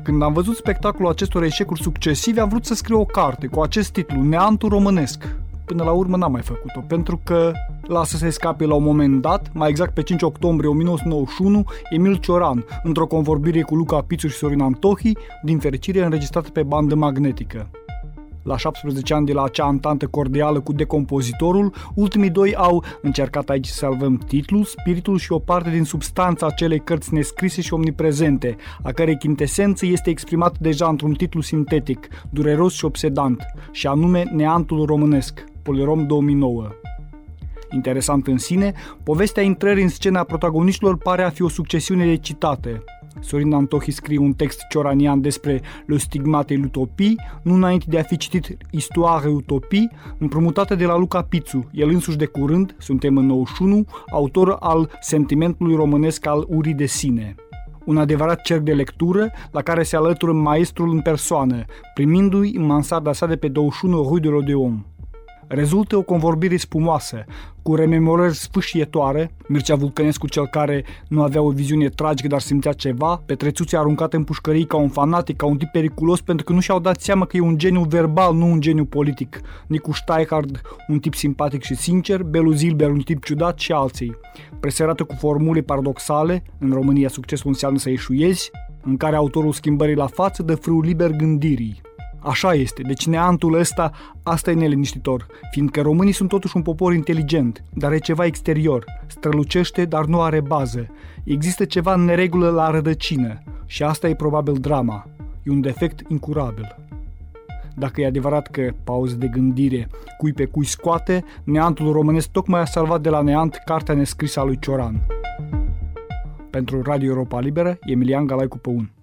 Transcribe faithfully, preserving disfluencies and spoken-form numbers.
Când am văzut spectacolul acestor eșecuri succesive, am vrut să scriu o carte cu acest titlu, Neantul românesc. Până la urmă n-am mai făcut-o, pentru că lasă să scape la un moment dat, mai exact pe cinci octombrie o mie nouă sute nouăzeci și unu, Emil Cioran, într-o convorbire cu Luca Pițu și Sorin Antohi, din fericire înregistrată pe bandă magnetică. La șaptesprezece ani de la acea antantă cordială cu decompozitorul, ultimii doi au încercat aici să salvăm titlul, spiritul și o parte din substanța acelei cărți nescrise și omniprezente, a cărei chintesență este exprimată deja într-un titlu sintetic, dureros și obsedant, și anume Neantul românesc, Polirom două mii nouă. Interesant în sine, povestea intrării în scena protagoniștilor pare a fi o succesiune de citate. Sorin Antohi scrie un text cioranian despre Le stigmate l'utopie, nu înainte de a fi citit Histoire utopie, împrumutată de la Luca Pițu, el însuși de curând, suntem în nouăzeci și unu, autor al sentimentului românesc al urii de sine. Un adevărat cerc de lectură la care se alătură maestrul în persoană, primindu-i în mansarda sa de pe douăzeci și unu Rue de l'Odéon. Rezultă o convorbire spumoasă, cu rememorări sfâșietoare, Mircea Vulcănescu cel care nu avea o viziune tragică, dar simțea ceva, Petrețuții aruncat în pușcării ca un fanatic, ca un tip periculos, pentru că nu și-au dat seama că e un geniu verbal, nu un geniu politic, Nicu Steichard, un tip simpatic și sincer, Belu Zilber, un tip ciudat și alții. Preserată cu formule paradoxale, în România succesul înseamnă să eșuiezi, în care autorul schimbării la față dă frâu liber gândirii. Așa este, deci neantul ăsta, asta e neliniștitor, fiindcă românii sunt totuși un popor inteligent, dar e ceva exterior, strălucește, dar nu are bază. Există ceva în neregulă la rădăcină și asta e probabil drama, e un defect incurabil. Dacă e adevărat că, pauză de gândire, cui pe cui scoate, neantul românesc tocmai a salvat de la neant cartea nescrisă a lui Cioran. Pentru Radio Europa Liberă, Emilian Galaicu Păun.